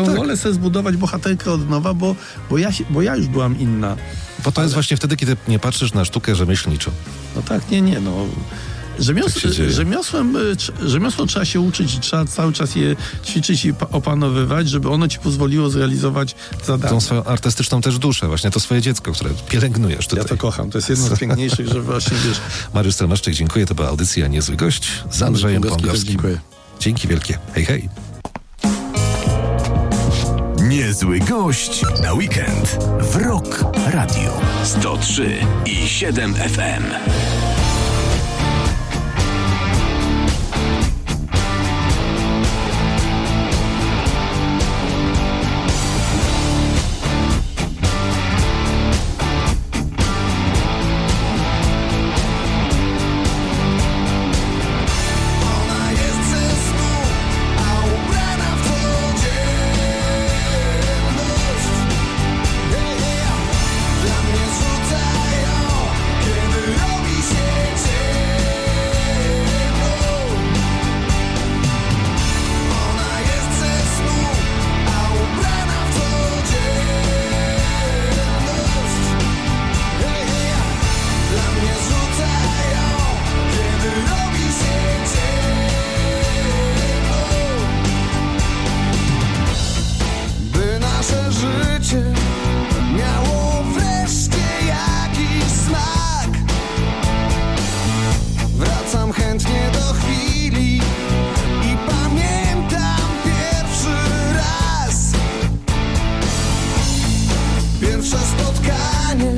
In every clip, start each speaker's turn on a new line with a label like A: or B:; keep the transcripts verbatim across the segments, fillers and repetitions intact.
A: to
B: tak.
A: wolę sobie zbudować bohaterkę od nowa, bo, bo, ja, się- bo ja już byłam inna.
B: Bo to jest właśnie wtedy, kiedy nie patrzysz na sztukę rzemieślniczą.
A: No tak, nie, nie, no. Rzemios,
B: Tak się dzieje.
A: rzemiosłem, y, trz- rzemiosło trzeba się uczyć, trzeba cały czas je ćwiczyć i pa- opanowywać, żeby ono ci pozwoliło zrealizować zadanie.
B: Tą swoją artystyczną też duszę, właśnie to swoje dziecko, które pielęgnujesz tutaj.
A: Ja to kocham, to jest jedno z piękniejszych, że właśnie wiesz...
B: Mariusz Stelmaszczyk, dziękuję. To była audycja Niezły Gość z Andrzejem
A: Pongowski też
B: Pongowskim.
A: dziękuję.
B: Dzięki wielkie. Hej, hej.
C: Niezły gość na weekend w Rock Radio sto trzy i siedem F M.
D: Miało wreszcie jakiś smak. Wracam chętnie do chwili i pamiętam pierwszy raz. Pierwsze spotkanie,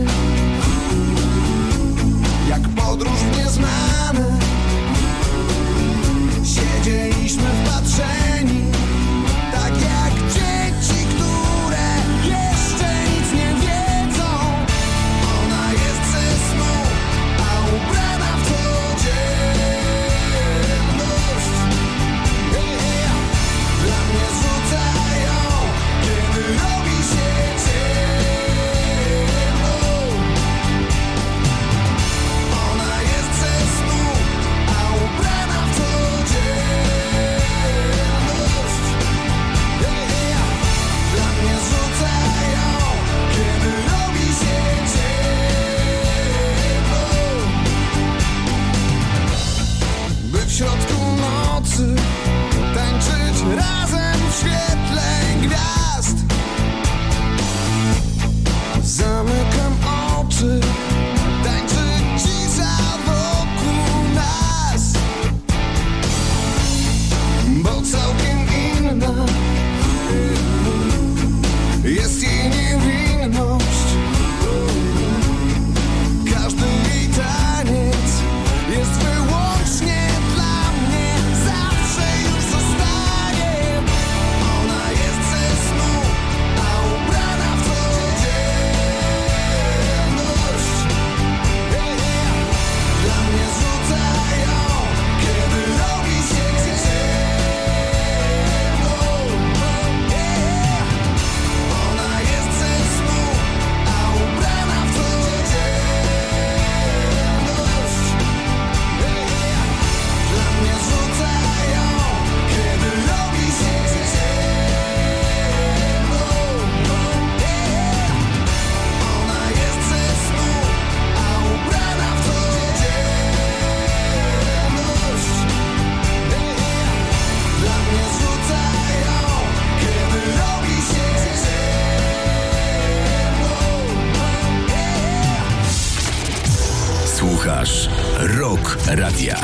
D: jak podróż w nieznane. Siedzieliśmy wpatrzeni, tak jak dzieci, które jeszcze nic nie wiedzą. Ona jest ze snu, a ubrana w codzienność. Yeah. Dla mnie rzucają, kiedy robi się ciemno. Ona jest ze snu, a ubrana w codzienność. Yeah. Dla mnie rzucają, kiedy robi się ciemno. By w środku nocy tańczyć razem w świetle gwiazd. Zamykam oczy, tańczy cisza wokół nas. Bo całkiem inna jest jej niewinność. Każdy jej taniec jest wyłącznie dla mnie. Zawsze już zostanie. Ona jest ze snu, a ubrana w codzienność. Yeah. Dla mnie rzucają, kiedy robi się ciemno. Yeah. Ona jest ze snu, a ubrana w codzienność. Yeah. Dla mnie rzucają, kiedy robi się ciemno. Yeah. Ona jest ze snu, a ubrana w codzienność. Yeah. Dla mnie rzucają, kiedy robi się ciemno.
C: Słuchasz Rock Radia.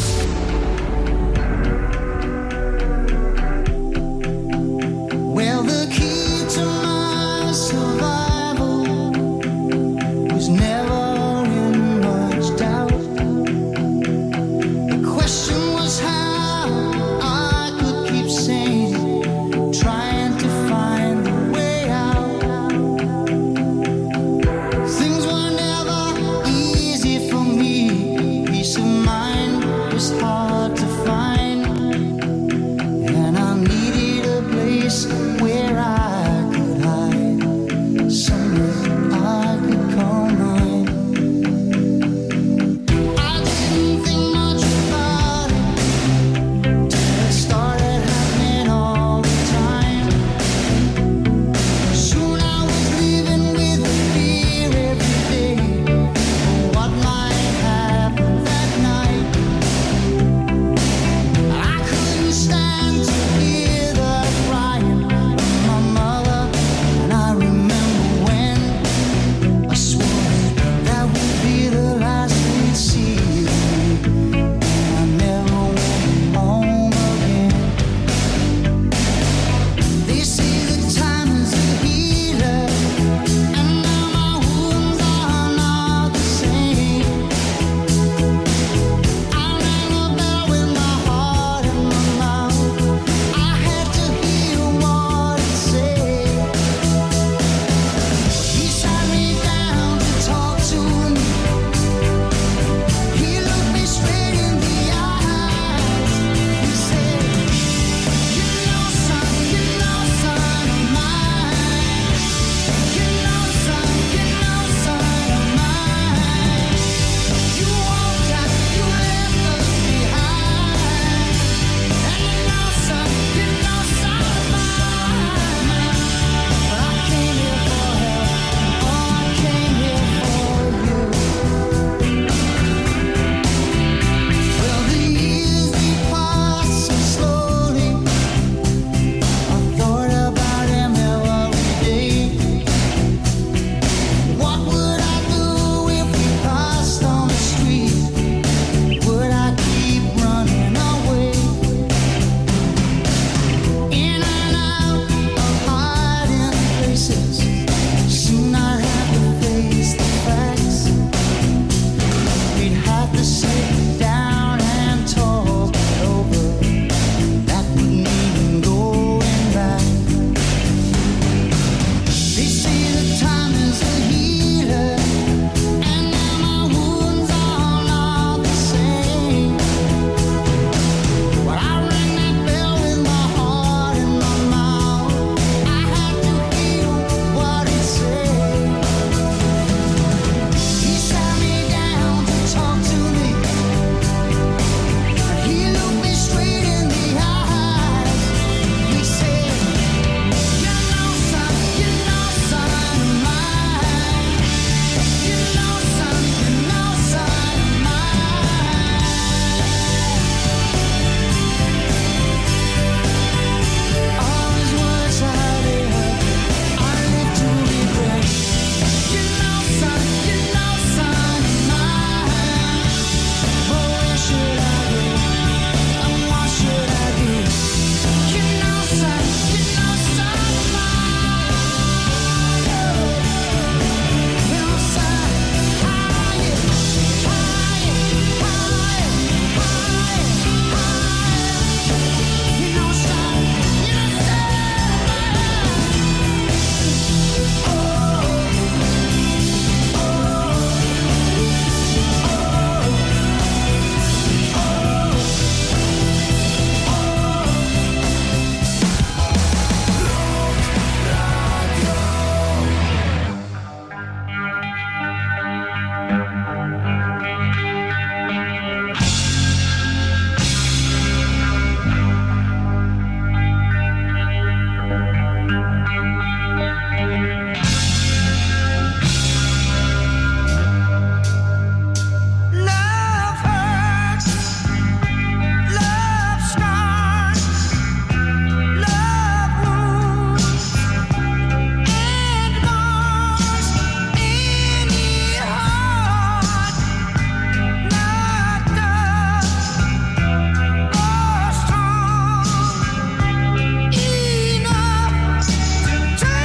D: Well, the key to my survival was never in much doubt. The question was how I could keep sane, trying to find the way out. Things were never easy for me. Peace of mind was hard.
E: Enough to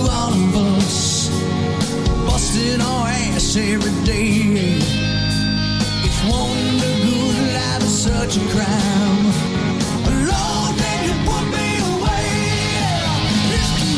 D: all of us, busting our ass every day. If wanting the good life is such a crime, Lord, then you put me away. Let's do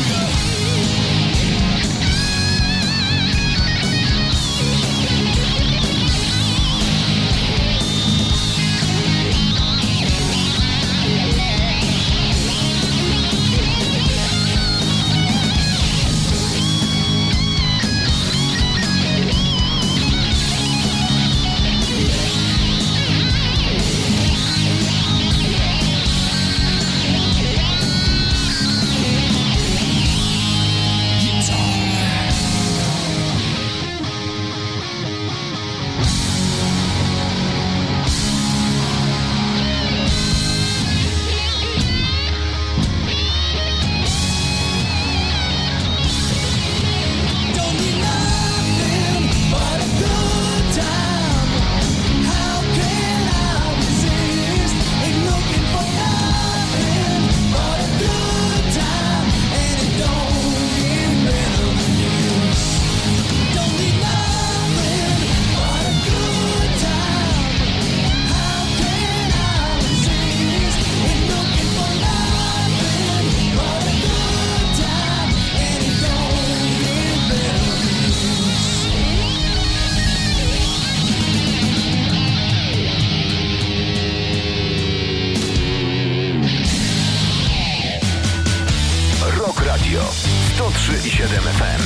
C: sto trzy i siedem F M.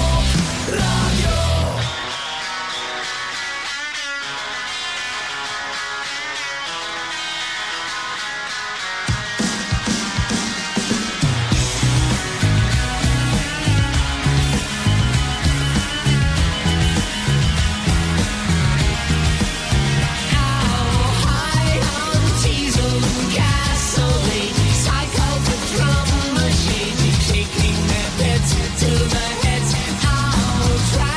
C: Rock Radio.
E: To the heads, I'll try.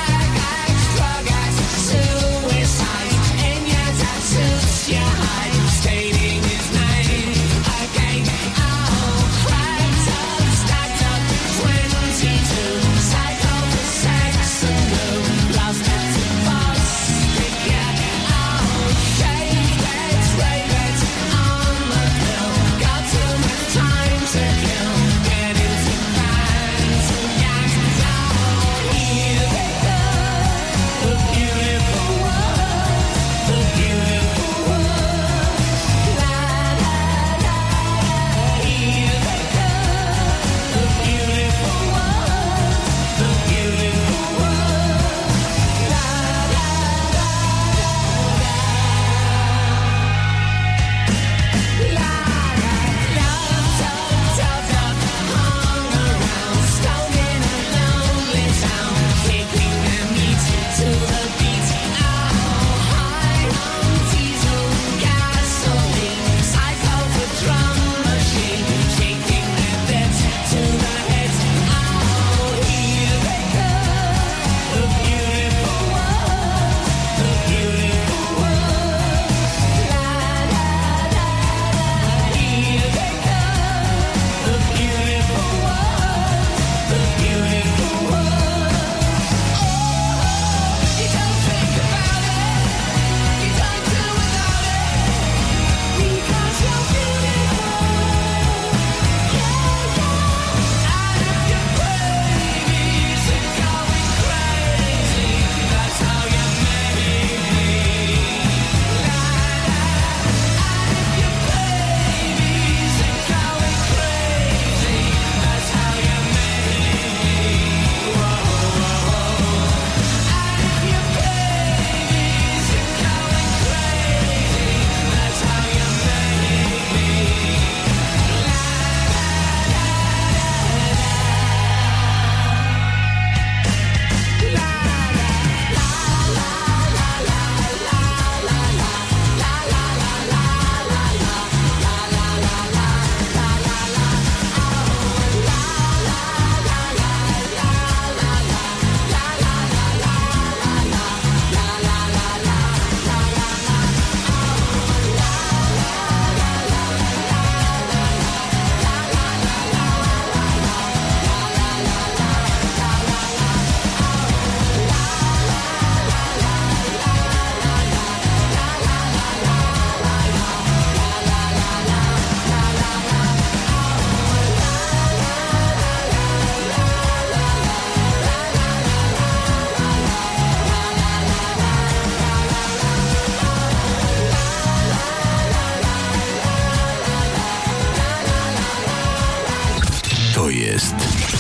C: To jest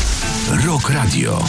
C: Rock Radio.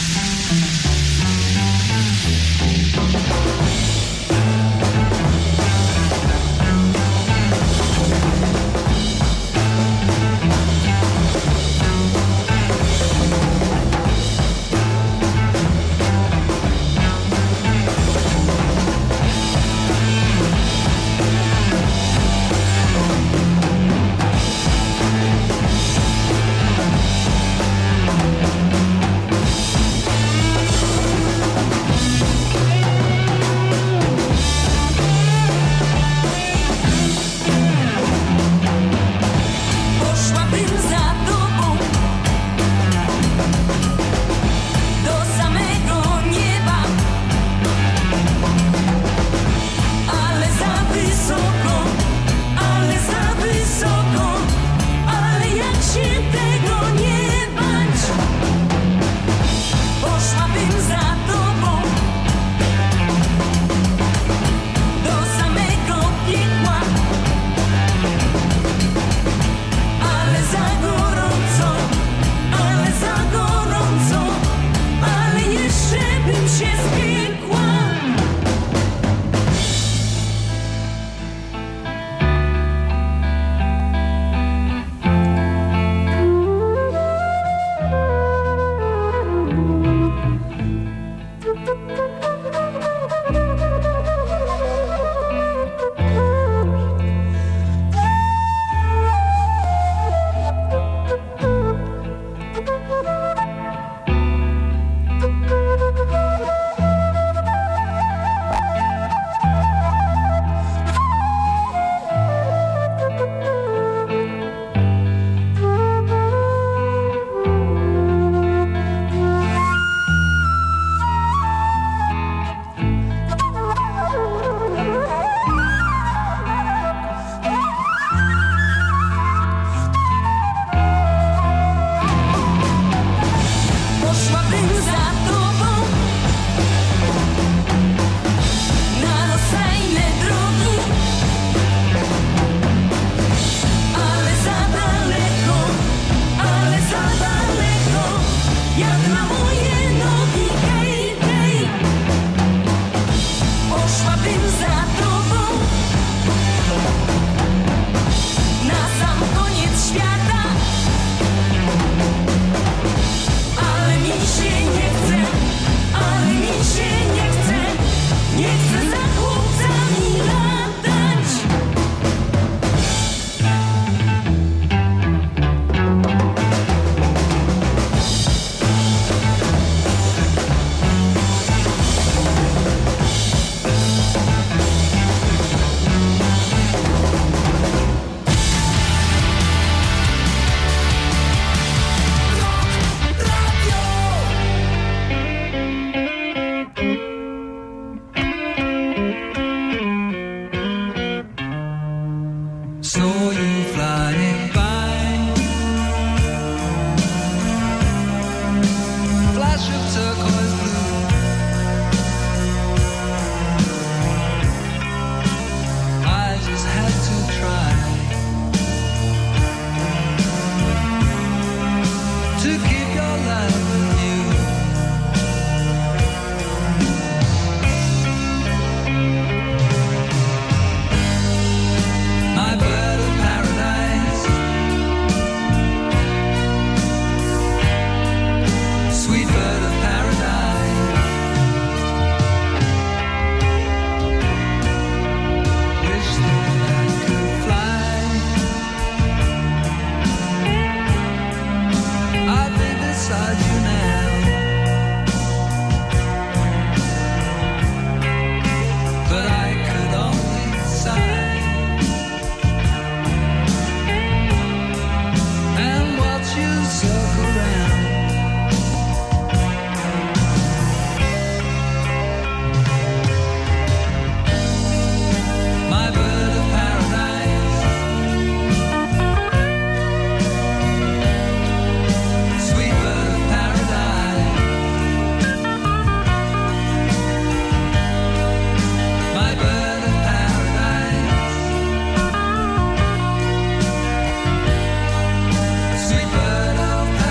D: Sweet bird of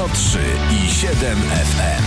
C: sto trzy i siedem F M.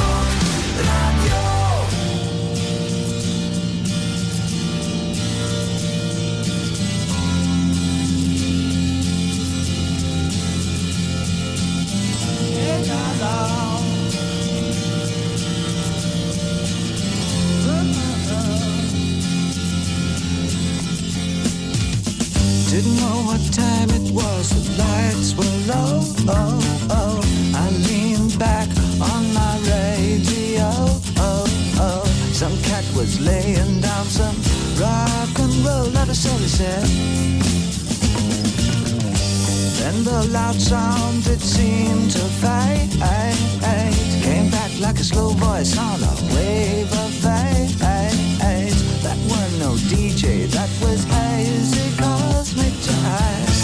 D: Didn't know what time it was, the lights were low, oh, oh. I leaned back on my radio, oh, oh. Some cat was laying down some rock and roll, that is all he said. Then the loud sound, it seemed to fade, came back like a slow voice on a wave of fate. That was no D J, that was hazy cosmic jive.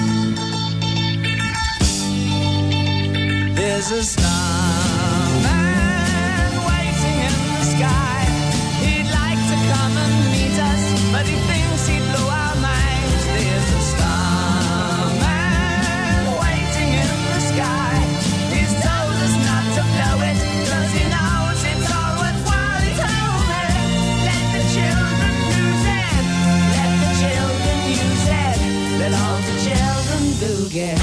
D: There's a starman waiting in the sky. He'd like to come and meet us, but he thinks he'd blow our minds. There's a starman waiting in the sky. He's told us not to blow it, 'cause he knows it's all worthwhile. He told me, let the children use it, let the children use it, let all the children boogie.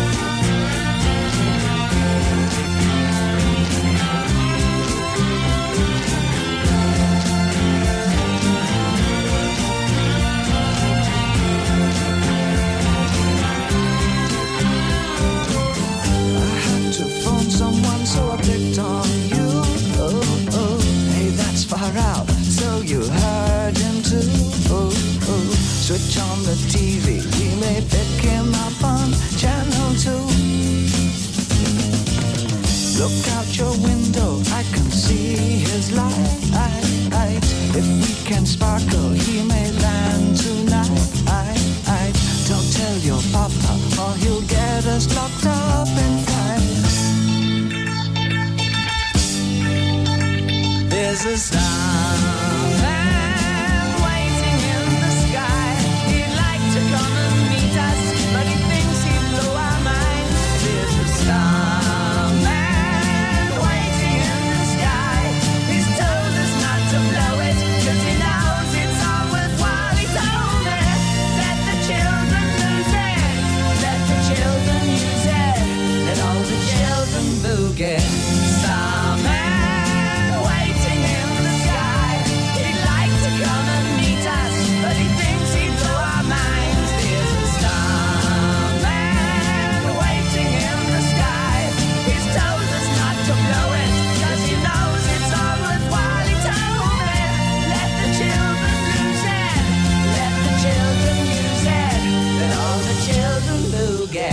D: Someone, so I picked on you. Oh, oh, hey, that's far out. So you heard him too. Oh, oh, switch on the T V. We may pick him up on channel two. Look out your window, I can see his light. If we can sparkle, he may land tonight. Don't tell your papa, or he'll get us locked up in fight. There's a starman waiting in the sky. He'd like to come and meet us, but he thinks he'd blow our minds. There's a starman waiting in the sky. He's told us not to blow it, 'cause he knows it's all worthwhile. He told me, let the children lose it, let the children use it, let all the children boogie. Starman come and meet us, but he thinks he'd blow our minds. There's a starman waiting in the sky. He's told us not to blow it, 'cause he knows it's all worthwhile. He told me, let the children lose it, let the children use it, let all the children boogie.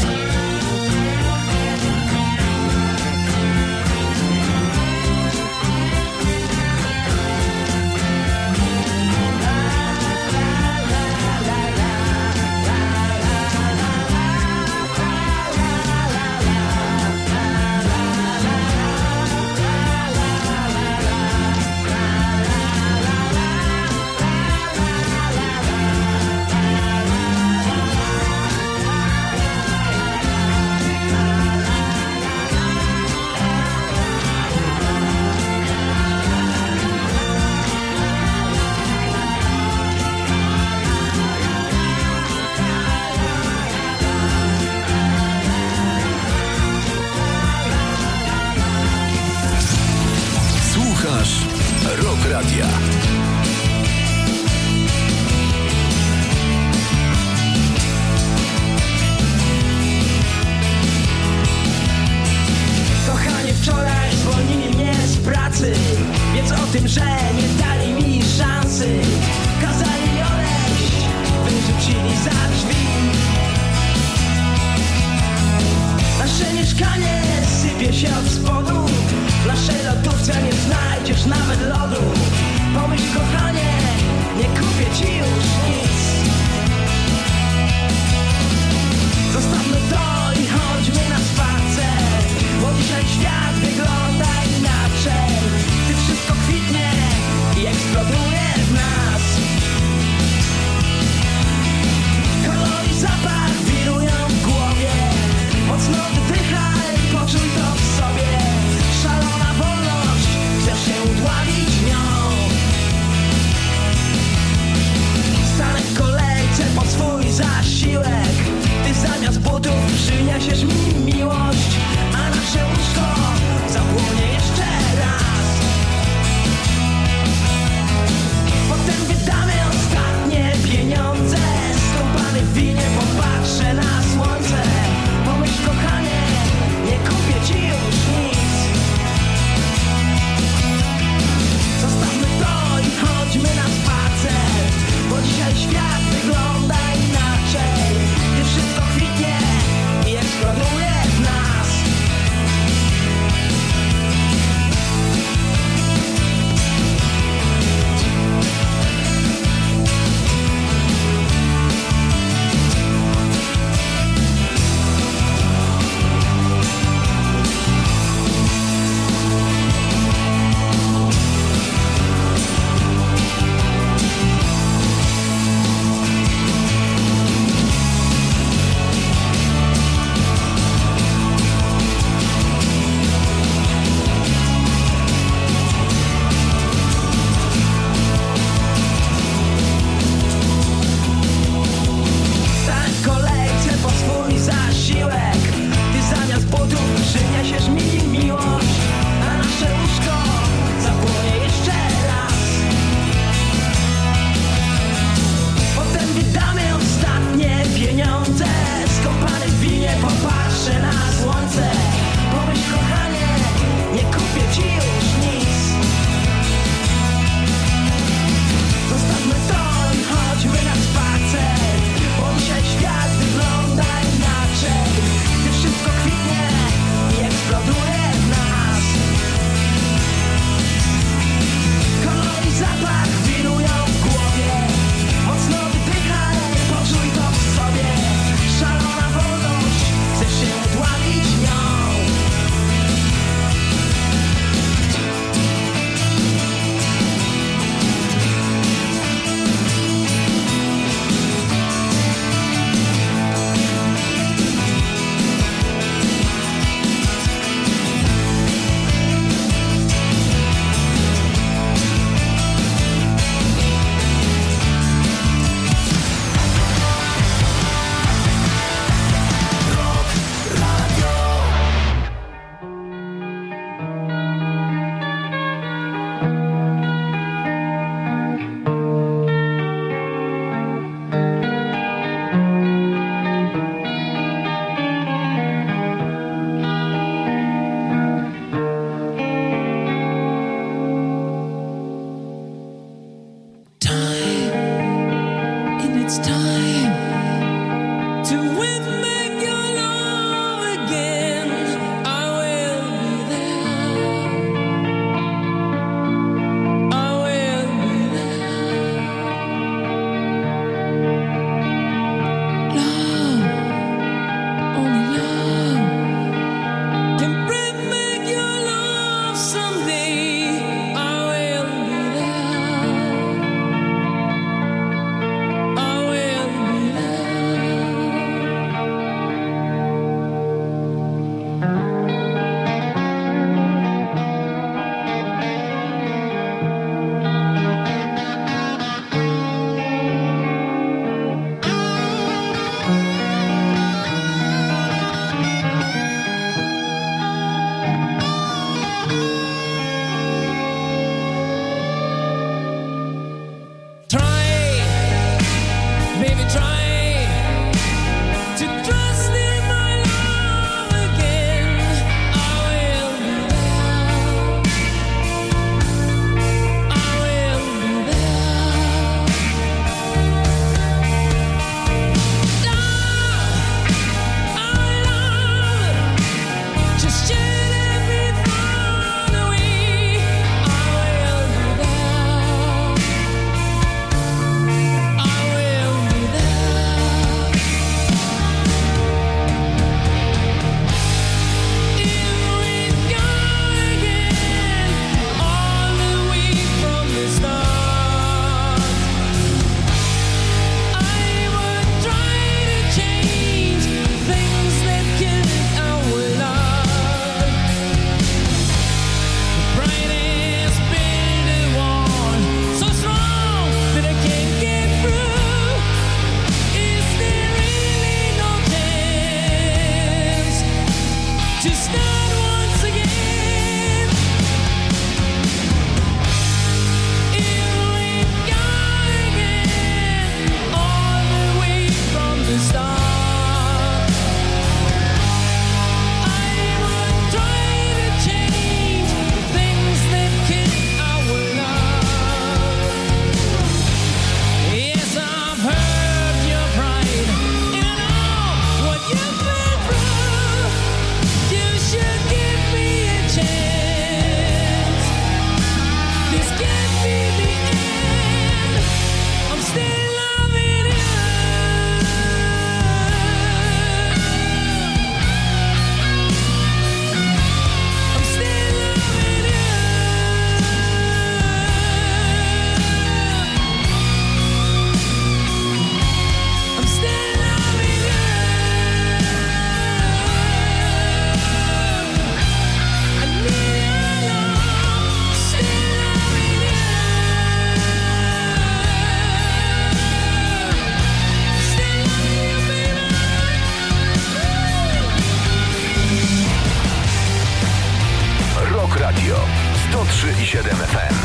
C: Rock Radia.
E: Kochanie, wczoraj zwolnili mnie z pracy, więc o tym, że nie dali mi szansy. Kazali mi odejść, wyrzucili za drzwi. Nasze mieszkanie sypie się od spodu. W naszej lodówce nie znajdziesz nawet lodu. Pomyśl, kochanie, nie kupię ci już nic. Zostawmy to i chodźmy na spacer, bo dzisiaj świat wygląda inaczej. Gdy wszystko kwitnie i eksploduje w nas, kolor i zapach wirują w głowie. Mocno wydychaj, poczuj to.
C: trzy i siedem F M.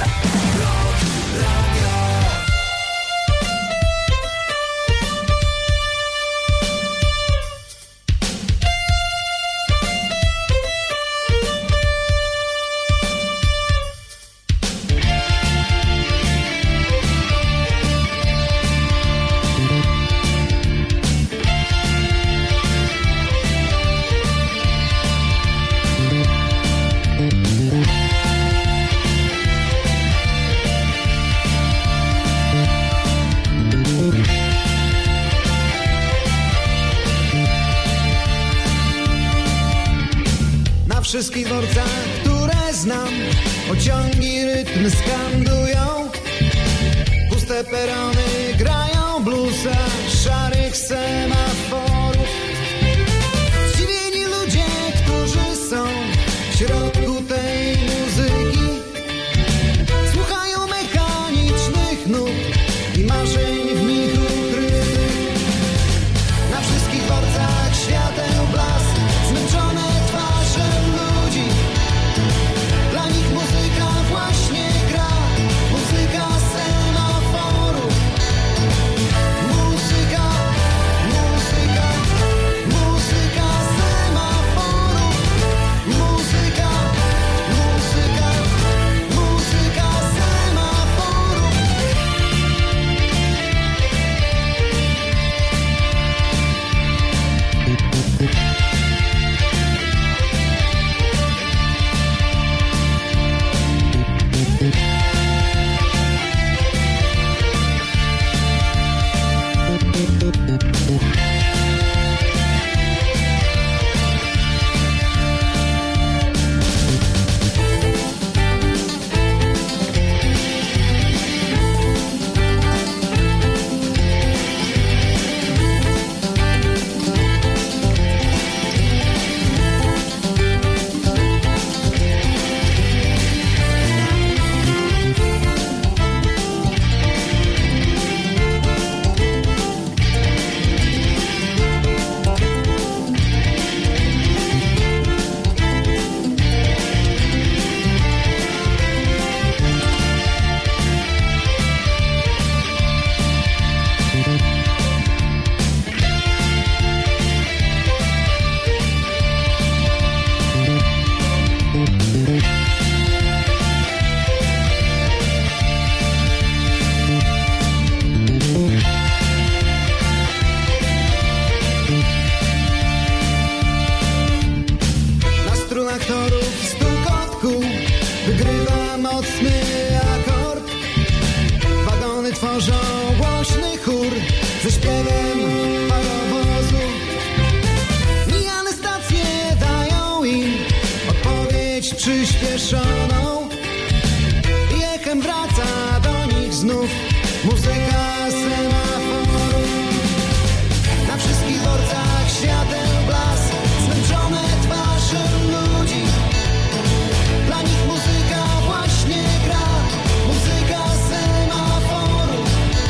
F: Na wszystkich dworcach, które znam, pociągi rytm skandują. Puste perony grają bluesa szarych semaforów. Zdziwieni ludzie, którzy są w środku tej muzyki, słuchają mechanicznych nut i marzeń w nich ukrytych. Na wszystkich dworcach świateł blask, zmęczone twarze ludzi. Dla nich muzyka właśnie gra, muzyka semaforu. Muzyka, muzyka, muzyka semaforu. Muzyka, muzyka, muzyka semaforu. Na strunach torów stukot kół wygrywa mocny akord. Wagony tworzą głośny chór ze śpiewem parowozu. Mijane stacje dają im odpowiedź przyspieszoną. I echem wraca do nich znów muzyka semaforu. Na wszystkich dworcach świateł blask, zmęczone twarze ludzi. Dla nich muzyka właśnie gra, muzyka semaforu.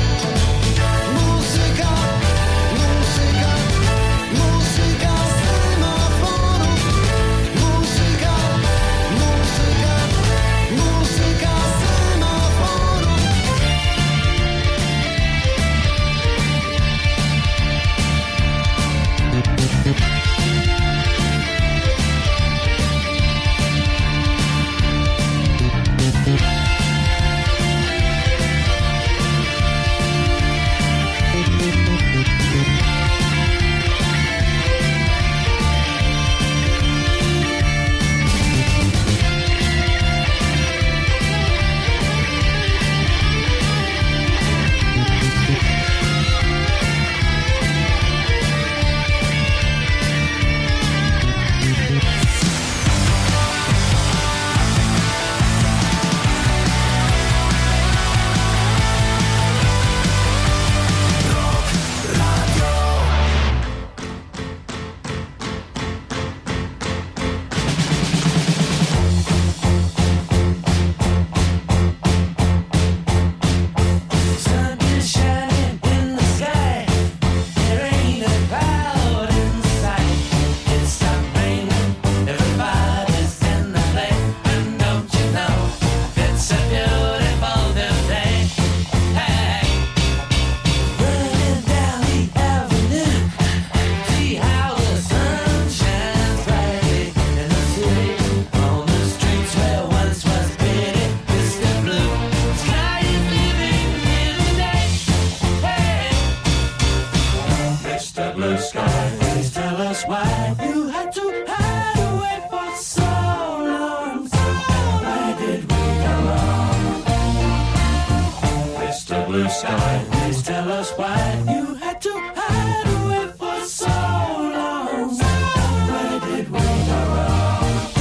F: Muzyka, muzyka, muzyka semaforu. Muzyka, muzyka, muzyka semaforu.
E: blue sky, please tell us why you had to hide away for so long. Where did we go wrong?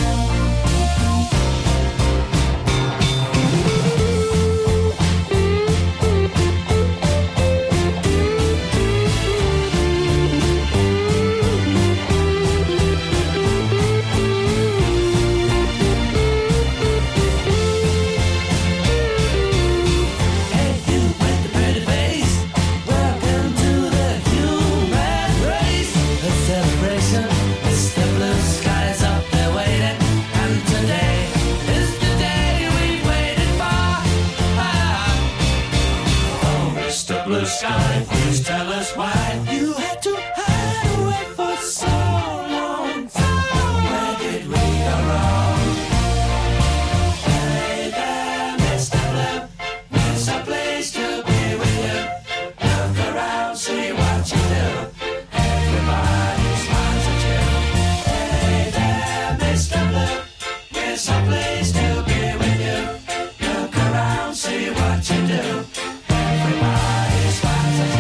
E: Blue sky, please tell us why you had to hide away for so long. Where did we go wrong? Hey there, Mister Blue, there's a place to be with you. Look around, see what you do. Everybody smiles at you. Hey there, Mister Blue, there's a place to be with you. Look around, see what you do. Everybody smiles at you.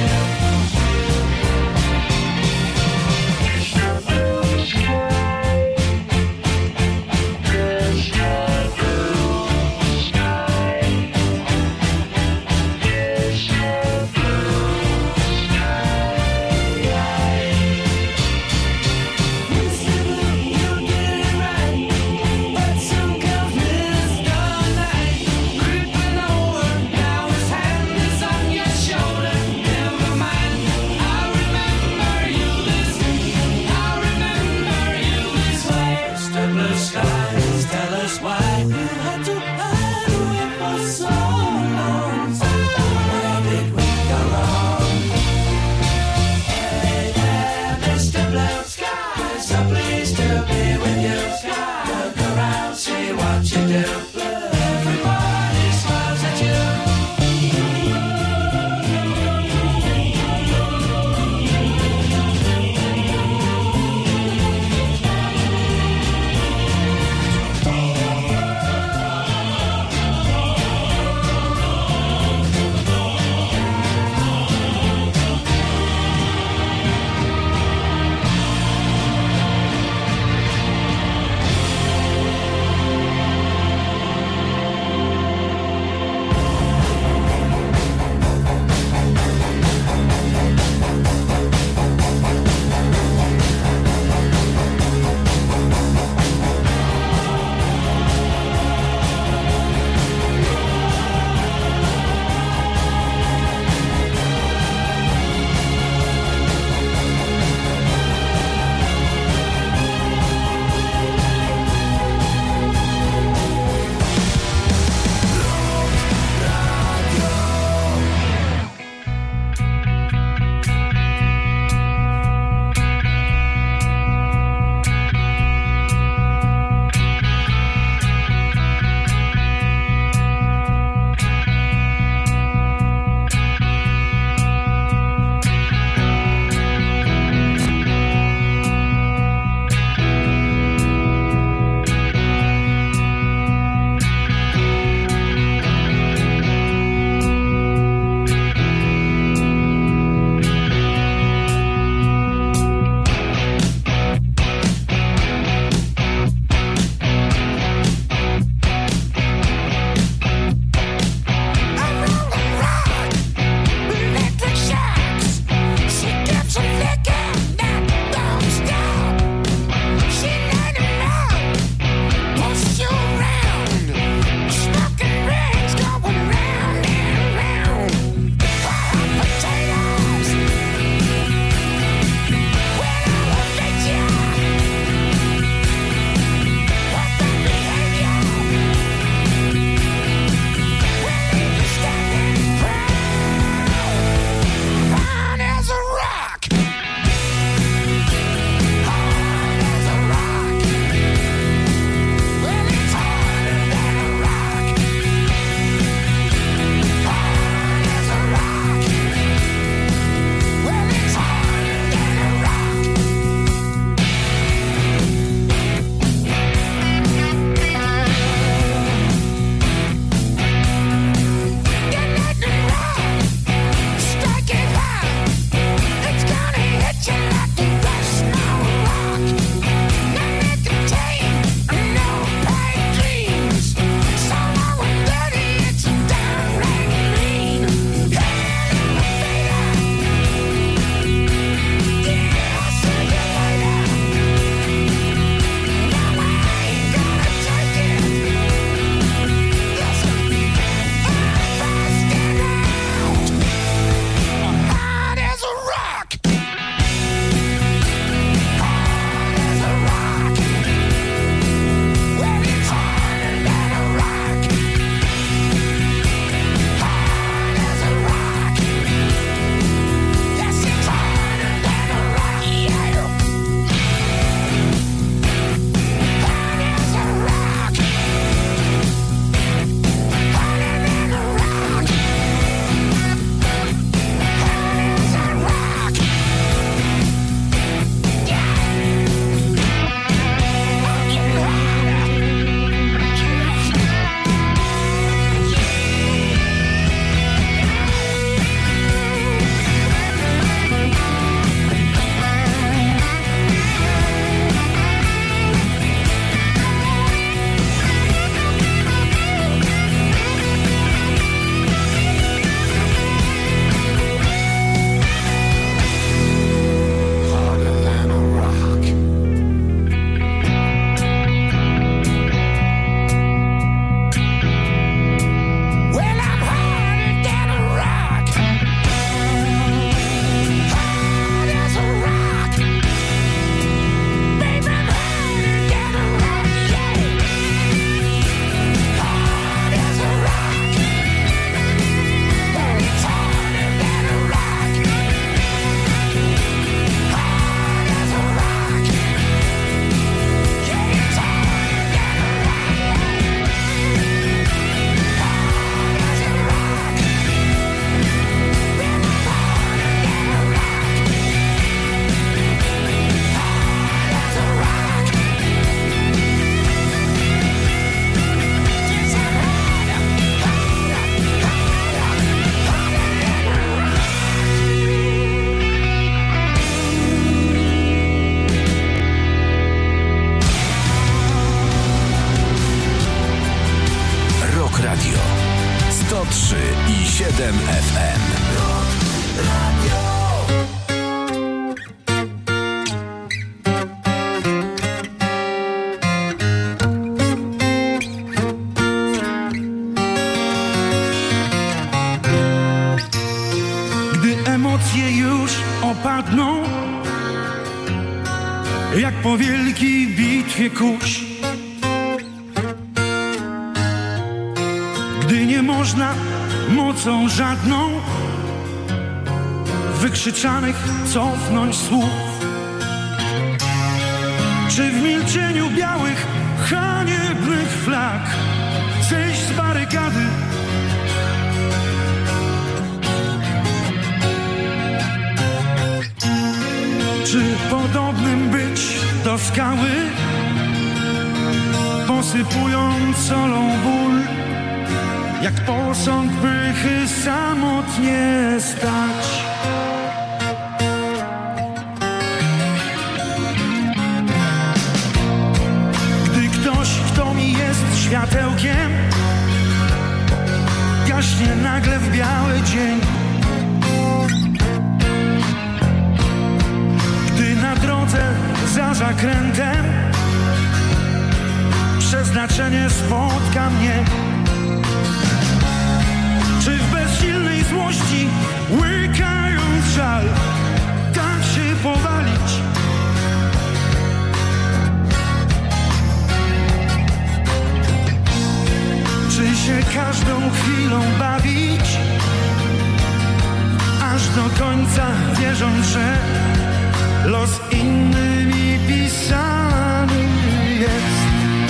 C: trzy i siedem F M.
G: Gdy emocje już opadną, jak po wielkiej bitwie kurz, gdy nie można mocą żadną wykrzyczanych cofnąć słów, czy w milczeniu białych, haniebnych flag zejść z barykady, czy podobnym być do skały, posypując solą ból, jak posąg pychy samotnie stać. Gdy ktoś, kto mi jest światełkiem, gaśnie nagle w biały dzień, gdy na drodze za zakrętem przeznaczenie spotka mnie, czy w bezsilnej złości, łykając żal, tak się powalić, czy się każdą chwilą bawić, aż do końca wierząc, że los innymi pisany jest.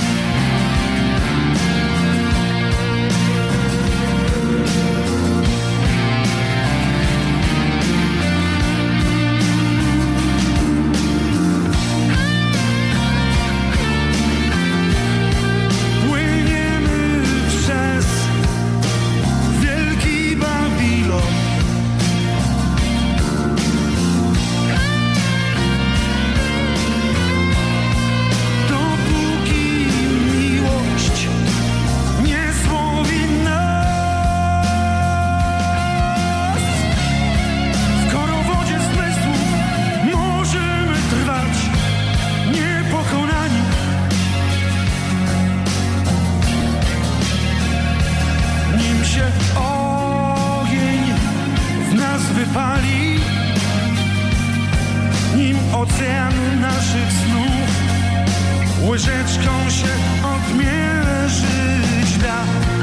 G: Ocean naszych snów łyżeczką się odmierzyć da.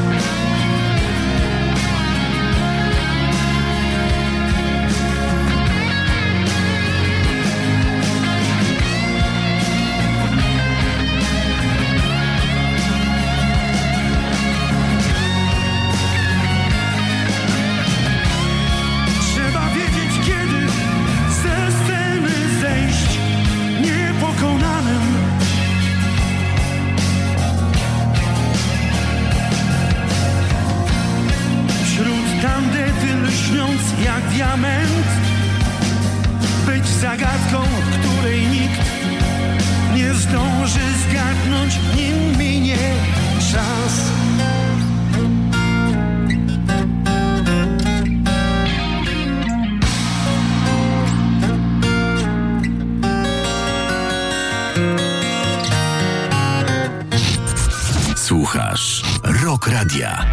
G: Trzeba wiedzieć, kiedy ze sceny zejść niepokonanym. Wśród tandety lśniąc jak diament, być zagadką, od której nikt nie zdąży zgadnąć, nim minie czas.
C: Słuchasz Rock Radia.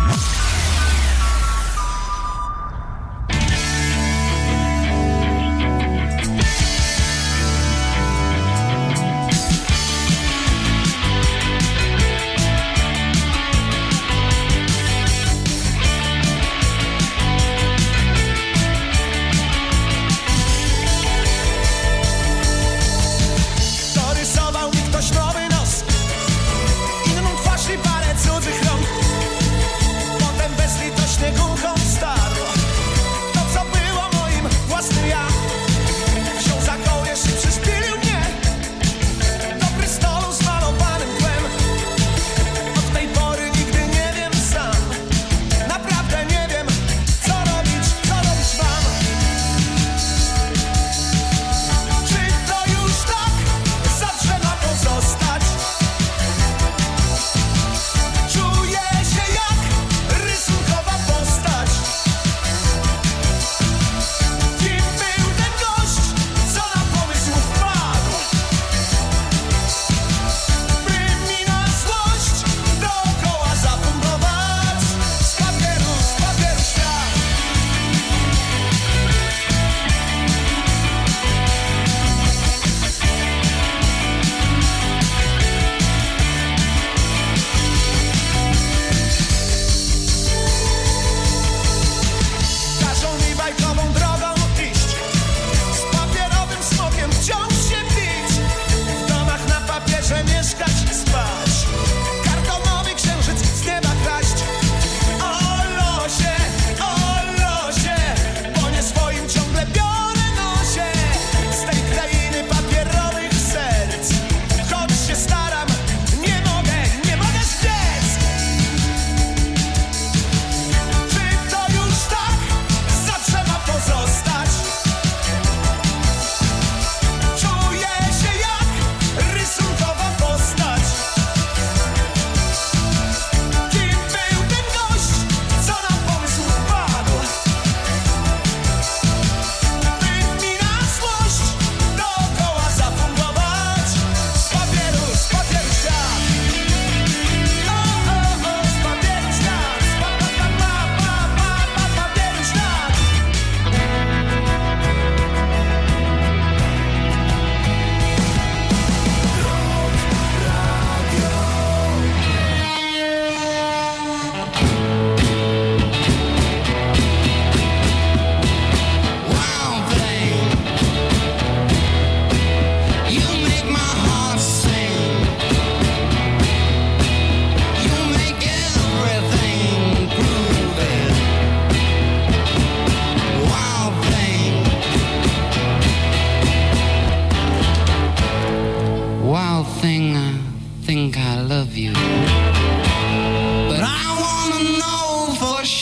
H: Dorysował mi ktoś nowy nos, inną twarz i parę cudzych rąk. Potem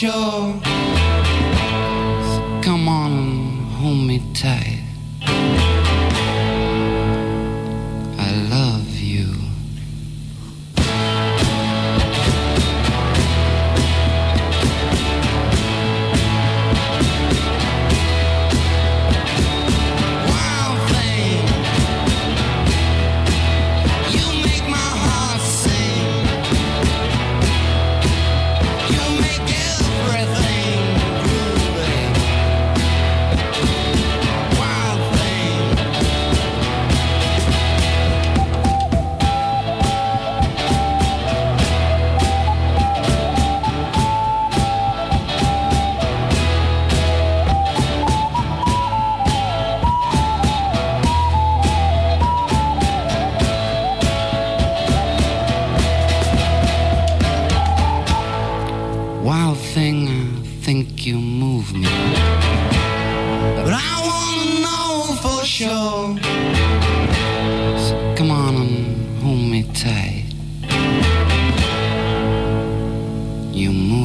H: sure. So come on and hold me tight. I love you. Wild thing, I think you move me, but I wanna know for sure. So come on and hold me tight. You move